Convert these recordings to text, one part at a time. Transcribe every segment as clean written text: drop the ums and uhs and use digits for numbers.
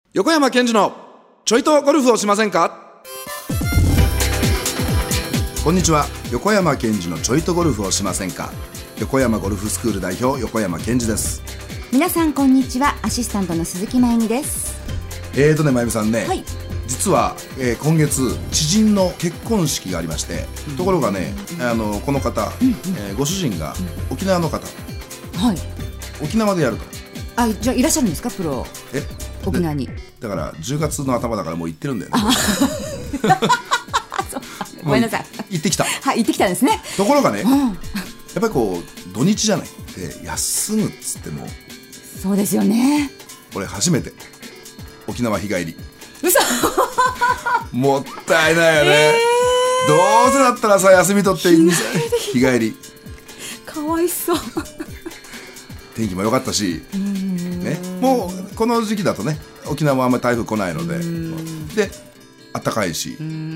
横山健二のちょいとゴルフをしませんか。こんにちは、横山健二のちょいとゴルフをしませんか。横山ゴルフスクール代表、横山健二です。 皆さんこんにちは、アシスタントの鈴木真由美です。 真由美さんね、 はい、 実は、今月知人の結婚式がありまして、ところがね、この方、ご主人が沖縄の方、 はい、 沖縄でやると。 じゃあいらっしゃるんですか、プロ沖縄に。 だから10月の頭だからもう行ってるんだよね。 ごめんなさい、 行ってきた。 はい、行ってきたんですね。 ところがね、やっぱりこう土日じゃないで休むっつっても、 そうですよね。 俺初めて沖縄日帰り。 嘘もったいないよね、どうせだったらさ、休み取って日帰り。 かわいそう。 天気も良かったし、ね、もうこの時期だとね、沖縄はあんまり台風来ないので、で暖かいし、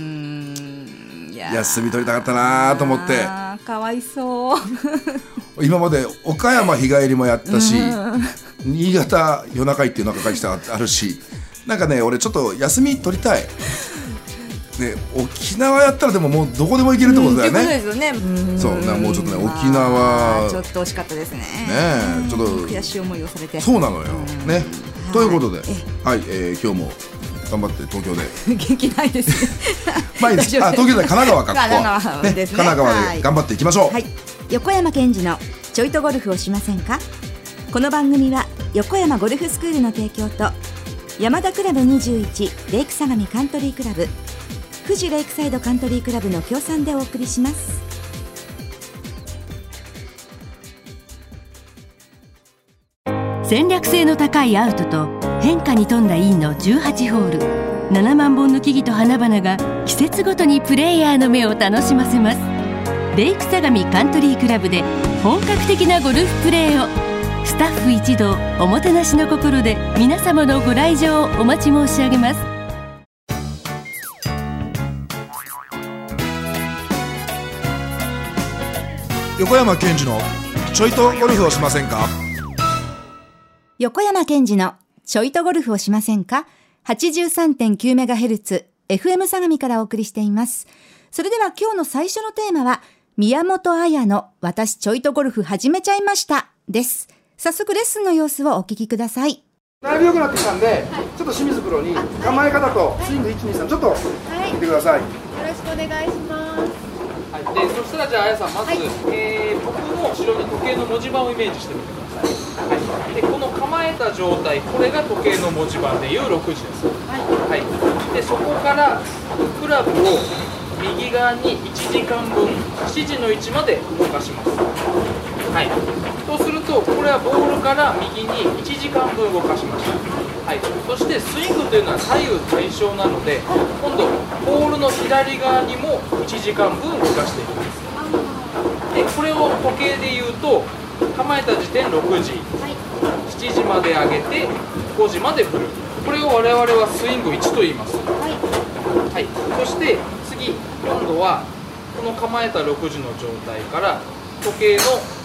休み取りたかったなと思って。 かわいそう。 今まで岡山日帰りもやったし、新潟夜中行って夜中帰ってあるし、なんかね、俺ちょっと休み取りたい。で沖縄やったらでももうどこでも行けるってことだよね。 ってことですよね。 そうな、もうちょっとね、沖縄ちょっと惜しかったですね。 ちょっと悔しい思いをされて。 そうなのよね。ということで、はい、今日も頑張って東京で。 元気ないですね。 東京で神奈川か、ここ神奈川ですね。 神奈川で頑張っていきましょう。 はい、横山健二のちょいとゴルフをしませんか。この番組は横山ゴルフスクールの提供と、山田クラブ21レイク相模カントリークラブ、富士レイクサイドカントリークラブの協賛でお送りします。 戦略性の高いアウトと変化に富んだインの18ホール、7万本の木々と花々が季節ごとにプレイヤーの目を楽しませます。レイク相模カントリークラブで本格的なゴルフプレーを。スタッフ一同おもてなしの心で皆様のご来場をお待ち申し上げます。 横山健二のちょいとゴルフをしませんか。 横山健二のちょいとゴルフをしませんか。 83.9MHz FM 相模からお送りしています。それでは今日の最初のテーマは、宮本彩の私ちょいとゴルフ始めちゃいましたです。早速レッスンの様子をお聞きください。 だいぶ良くなってきたんで、ちょっと清水プロに構え方とスイング 1,2,3 ちょっと見てください。 よろしくお願いします。 はい、でそしたらじゃああやさん、まず、僕の後ろに時計の文字盤をイメージしてみてください。はい、でこの構えた状態、これが時計の文字盤でいう6時です。はい、でそこからクラブを右側に1時間分、7時の位置まで動かします。はい、そうするとこれはボールから右に1時間分動かしました。はい、そしてスイングというのは左右対称なので、今度ボールの左側にも1時間分動かしていきます。でこれを時計で言うと、構えた時点6時、7時まで上げて5時まで振る、これを我々はスイング1と言います。はい、そして次、今度はこの構えた6時の状態から時計の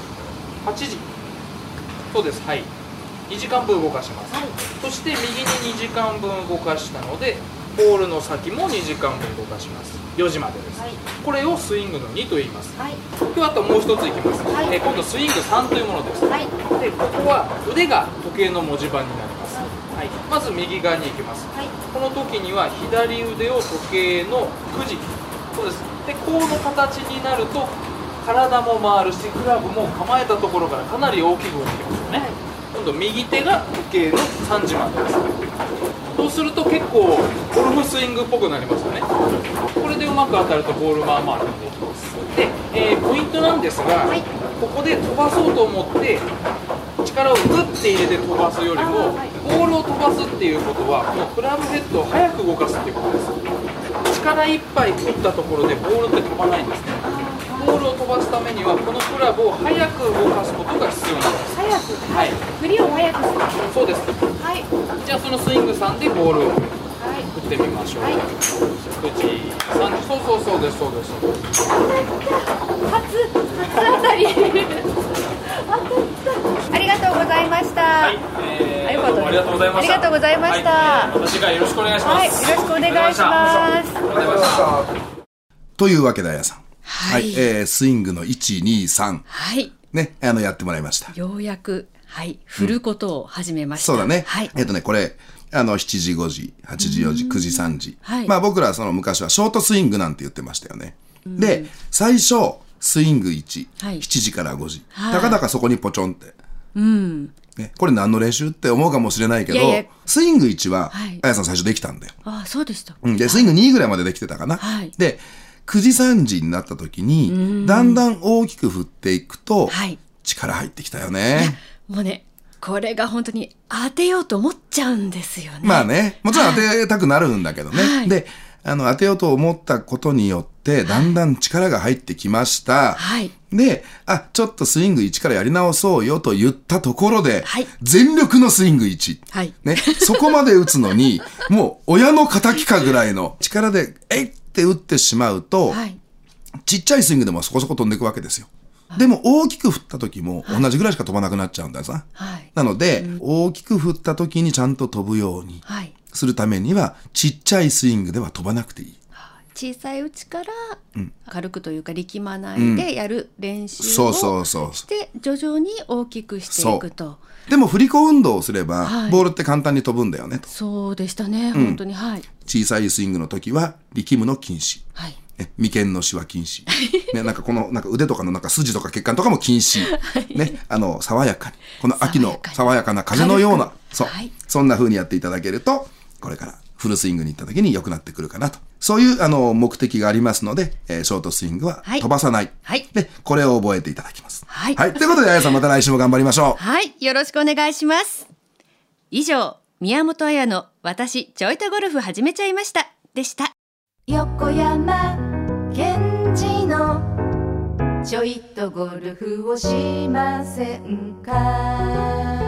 8時、そうです、はい、2時間分動かします。そして右に2時間分動かしたので、ボールの先も2時間分動かします。4時までです。これをスイングの2と言います。今日あともう一ついきます。今度スイング3というものです。でここは腕が時計の文字盤になります。はい、まず右側に行きます。この時には左腕を時計の9時、そうです。でこの形になると体も回るし、クラブも構えたところからかなり大きく動きますよね。今度右手が時計の3時までです。そうすると結構ゴルフスイングっぽくなりますよね。これでうまく当たるとボールまあまあ飛んでいきます。で、ポイントなんですが、ここで飛ばそうと思って力をグッて入れて飛ばすよりも、ボールを飛ばすっていうことはこのクラブヘッドを速く動かすっていうことです。力いっぱい振ったところでボールって飛ばないんですね。ボールを飛ばすためにはこのクラブを速く動かすことが必要なんです。 早く、はい、振りを速くする。 そうです。 はい。 じゃあそのスイング3でボールを、は振ってみましょう。9時30、そうです。 初当たりありがとうございました。 はい、どうもありがとうございました。 ありがとうございました。 また次回よろしくお願いします。 はい、よろしくお願いします。 というわけであやさん、 はい、 スイングの1、2、3、 はい、 ね、やってもらいました。 ようやく、はい、振ることを始めました。 そうだね。 はい、 これ7時、5時、8時、4時、9時、3時、 はい、 まあ僕らはその昔はショートスイングなんて言ってましたよね。で最初スイング1、 はい、 7時から5時、 はい、 たかだかそこにポチョンって、ね、これ何の練習って思うかもしれないけど、スイング1は、はい、あやさん最初できたんだよ。 あ、そうでした。 でスイング2ぐらいまでできてたかな。 はい、 で9時3時になった時にだんだん大きく振っていくと、はい、力入ってきたよね。 もうね、これが本当に当てようと思っちゃうんですよね。 まあね、もちろん当てたくなるんだけどね。はい、で当てようと思ったことによってだんだん力が入ってきました。はい、でちょっとスイング1からやり直そうよと言ったところで、はい、全力のスイング1、はいね、そこまで打つのにもう親の敵かぐらいの力でって打ってしまうと、はい、ちっちゃいスイングでもそこそこ飛んでいくわけですよ。でも大きく振った時も同じぐらいしか飛ばなくなっちゃうんだよさ。はい、なので、大きく振った時にちゃんと飛ぶようにするためには、ちっちゃいスイングでは飛ばなくていい。 小さいうちから軽くというか力まないでやる練習をして徐々に大きくしていくと。 でも振り子運動をすれば、はい、ボールって簡単に飛ぶんだよねと。 そうでしたね、本当に、はい、 小さいスイングの時は力むの禁止、はい、眉間のシワ禁止、ね、なんかこのなんか腕とかのなんか筋とか血管とかも禁止、ね、爽やかにこの秋の爽やかな風のようなそう、はい、そんな風にやっていただけるとこれからフルスイングに行った時に良くなってくるかなと、そういう目的がありますので、ショートスイングは飛ばさない、はい、でこれを覚えていただきます。はい、はい、ということであやさんまた来週も頑張りましょう。 はい、よろしくお願いします。以上、宮本彩の私ちょいとゴルフ始めちゃいましたでした。 横山健二のちょいとゴルフをしませんか。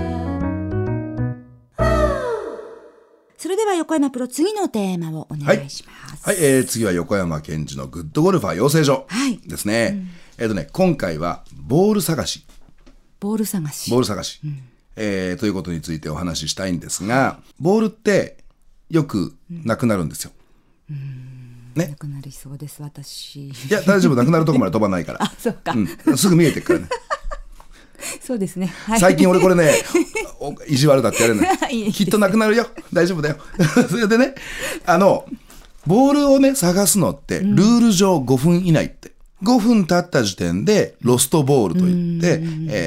それでは横山プロ、次のテーマをお願いします。 はい、はい、次は横山健二のグッドゴルファー養成所ですね。今回はボール探し、ということについてお話ししたいんですが、ボールってよくなくなるんですよ。ね、 なくなりそうです私。 いや大丈夫、なくなるとこまで飛ばないからあ、そうか、 すぐ見えてるからねそうですね、はい、 最近俺これね意地悪だってやれないきっとなくなるよ、大丈夫だよそれでね、ボールをね探すのってルール上5分以内って、5分経った時点でロストボールといって、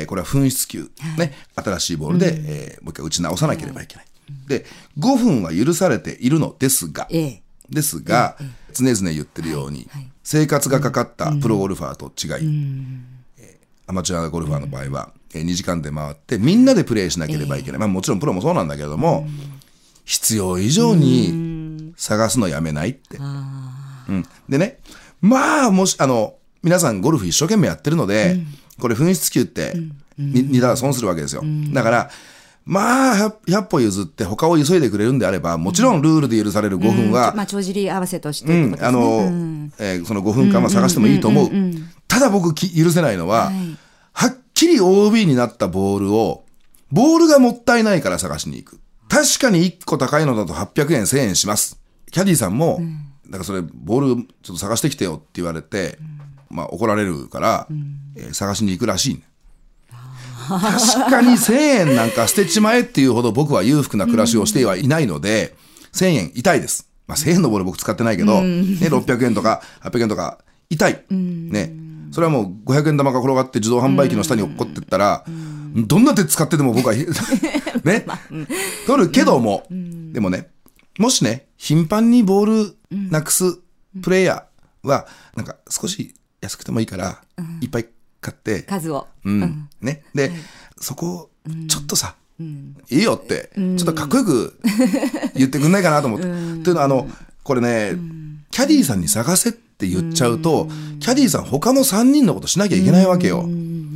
これは紛失球、ね、新しいボールで、もう一回打ち直さなければいけない、で5分は許されているのですが、常々言ってるように、生活がかかったプロゴルファーと違い、アマチュアゴルファーの場合は、2時間で回ってみんなでプレーしなければいけない、もちろんプロもそうなんだけれども、必要以上に探すのやめないって、でね、もし皆さんゴルフ一生懸命やってるので、これ紛失球って2打損するわけですよ。だから100歩譲って他を急いでくれるんであれば、もちろんルールで許される5分は、 帳尻合わせとしてってことですね。 その5分間は探してもいいと思う。ただ僕許せないのは、はっきり OB になったボールがもったいないから探しに行く。確かに1個高いのだと800円1000円します。キャディーさんも、だからそれボールちょっと探してきてよって言われて、怒られるから、探しに行くらしい。確かに1000円なんか捨てちまえっていうほど僕は裕福な暮らしをしてはいないので、1000円痛いです。1000円のボール僕使ってないけど、600円とか800円とか痛い。ね。それはもう500円玉が転がって自動販売機の下に落っこってったら、どんな手使ってでも僕はね、取るけども、でもね、もしね、頻繁にボールなくすプレイヤーは、なんか少し安くてもいいから、いっぱい買って、 数を。 ね。で、そこをちょっとさ、いいよって、ちょっとかっこよく言ってくんないかなと思って。というのは、これね、キャディーさんに探せって言っちゃうと、キャディーさん他の3人のことしなきゃいけないわけよ。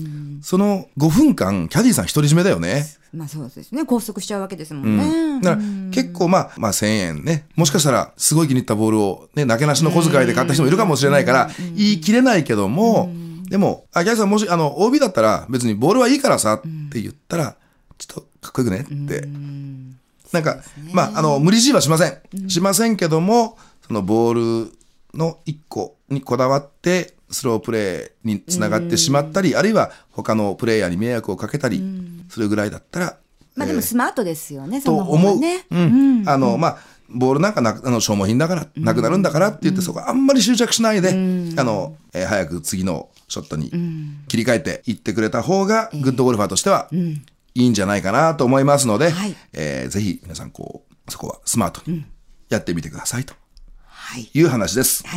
その5分間キャディーさん独り占めだよね。 まあそうですね、拘束しちゃうわけですもんね。 だから結構まあ1000円ね、もしかしたらすごい気に入ったボールをね、なけなしの小遣いで買った人もいるかもしれないから言い切れないけども、でもキャディーさんもしOB だったら別にボールはいいからさって言ったら、ちょっとかっこよくねってなんか、まあ無理強いはしません、しませんけども、そのボールの1個にこだわってスロープレーにつながってしまったり、あるいは他のプレイヤーに迷惑をかけたりするぐらいだったら、 まあでもスマートですよね、そとの方が思う。 ね。 まあボールなんか消耗品だからなくなるんだからって言って、そこあんまり執着しないで、早く次のショットに切り替えていってくれた方がグッドゴルファーとしてはいいんじゃないかなと思いますので、ぜひ皆さんそこはスマートにやってみてくださいという話です。 はい。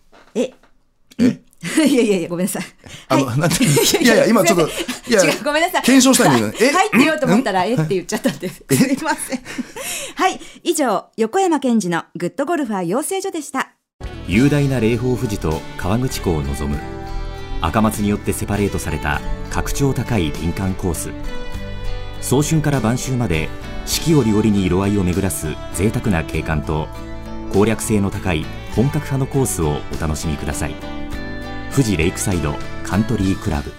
いやごめんなさい。 なんていや今ちょっと違う、ごめんなさい。 検証したいのにはいって言おうと思ったらって言っちゃったんです。すいません。はい、以上横山健二のグッドゴルファー養成所でした。 雄大な霊峰富士と河口湖を望む赤松によってセパレートされた格調高い林間コース。早春から晩秋まで四季折々に色合いを巡らす贅沢な景観と攻略性の高い本格派のコースをお楽しみください。富士レイクサイドカントリークラブ。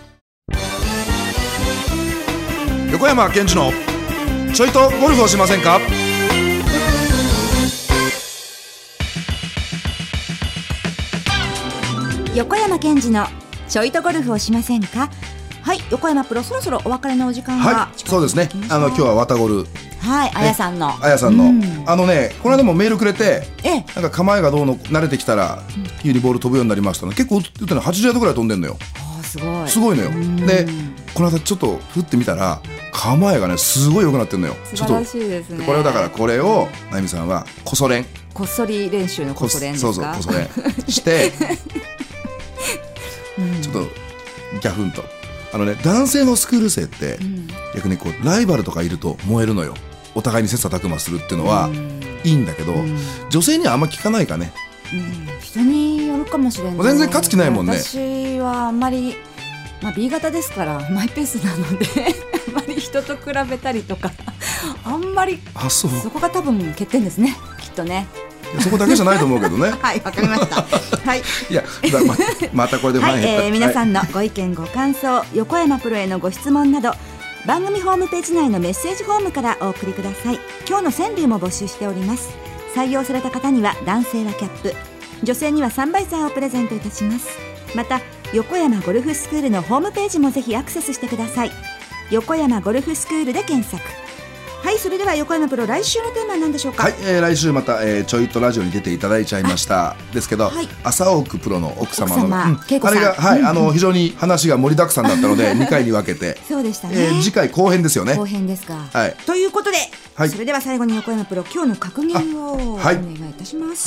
横山健二のちょいとゴルフをしませんか。 横山健二のちょいとゴルフをしませんか。はい、横山プロ、そろそろお別れのお時間が、 そうですね。今日はワタゴル、 はい、あやさんのこの間もメールくれて、なんか構えがどうの慣れてきたら急にボール飛ぶようになりましたね。結構打っての80ヤードぐらい飛んでんのよ。すごいのよ。でこの間ちょっと振ってみたら構えがねすごい良くなってるのよ。 素晴らしいですね。 これをだからこれをなゆみさんはこっそり練習のこっそ練ですか。そうこっそ練してちょっとギャフンと男性のスクール生って逆にライバルとかいると燃えるのよ。お互いに切磋琢磨するっていうのはいいんだけど、女性にはあんま聞かないかね。 人によるかもしれない。 全然勝つ気ないもんね。 私はあんまり、B 型ですからマイペースなのであんまり人と比べたりとかあんまり、そこが多分欠点ですね、きっとね。 そこだけじゃないと思うけどね。 はい、わかりました。はい。 いや、またこれでファン減った。 皆さんのご意見ご感想、横山プロへのご質問など番組ホームページ内のメッセージフォームからお送りください。今日の川柳も募集しております。採用された方には男性はキャップ、女性にはサンバイザーをプレゼントいたします。また横山ゴルフスクールのホームページもぜひアクセスしてください。横山ゴルフスクールで検索。はい、それでは横山プロ、来週のテーマは何でしょうか。 はい、来週また、ちょいとラジオに出ていただいちゃいましたですけど、朝奥プロの奥様のあれが、非常に話が盛りだくさんだったので2回に分けてそうでしたね。 次回後編ですよね。 後編ですか。ということで、それでは最後に横山プロ、今日の格言をお願いいたします。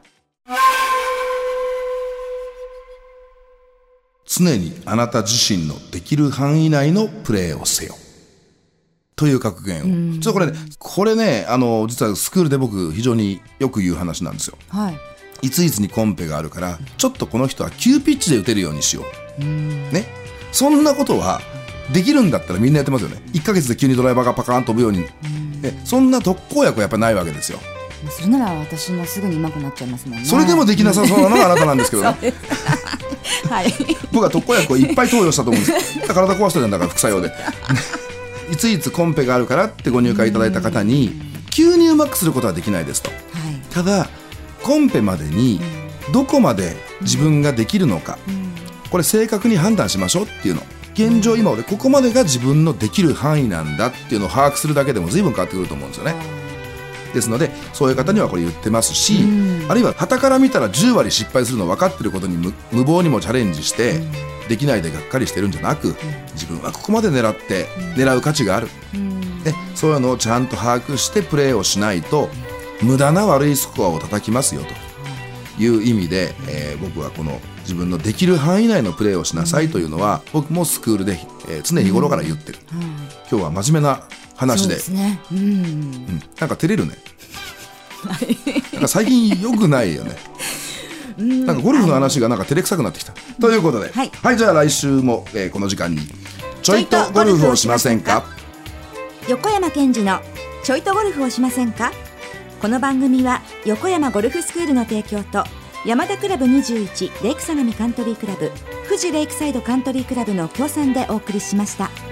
常にあなた自身のできる範囲内のプレーをせよという格言を、ちょっとこれね、実はスクールで僕非常によく言う話なんですよ。いついつにコンペがあるからちょっとこの人は急ピッチで打てるようにしよう、ね、そんなことはできるんだったらみんなやってますよね。1ヶ月で急にドライバーがパカーン飛ぶように、そんな特効薬はやっぱないわけですよ。 それなら私もすぐに上手くなっちゃいますもんね。 それでもできなさそうなのがあなたなんですけどね僕は特効薬をいっぱい投与したと思うんです。体壊してるんだから副作用でいついつコンペがあるからってご入会いただいた方に急にうまくすることはできないですと、ただコンペまでにどこまで自分ができるのか、これ正確に判断しましょうっていうの。現状今俺ここまでが自分のできる範囲なんだっていうのを把握するだけでも随分変わってくると思うんですよね。ですのでそういう方にはこれ言ってますし、あるいは傍から見たら10割失敗するの分かってることに無謀にもチャレンジしてできないでがっかりしてるんじゃなく、自分はここまで狙う価値がある、そういうのをちゃんと把握してプレーをしないと無駄な悪いスコアを叩きますよという意味で、僕はこの自分のできる範囲内のプレーをしなさいというのは僕もスクールで、常日頃から言ってる、今日は真面目な話で、なんか照れるねなんか最近良くないよねなんかゴルフの話がなんか照れくさくなってきたということで、はい、じゃあ来週も、この時間にちょいとゴルフをしませんか。 横山健二のちょいとゴルフをしませんか。この番組は横山ゴルフスクールの提供と山田クラブ21レイク相模カントリークラブ、富士レイクサイドカントリークラブの協賛でお送りしました。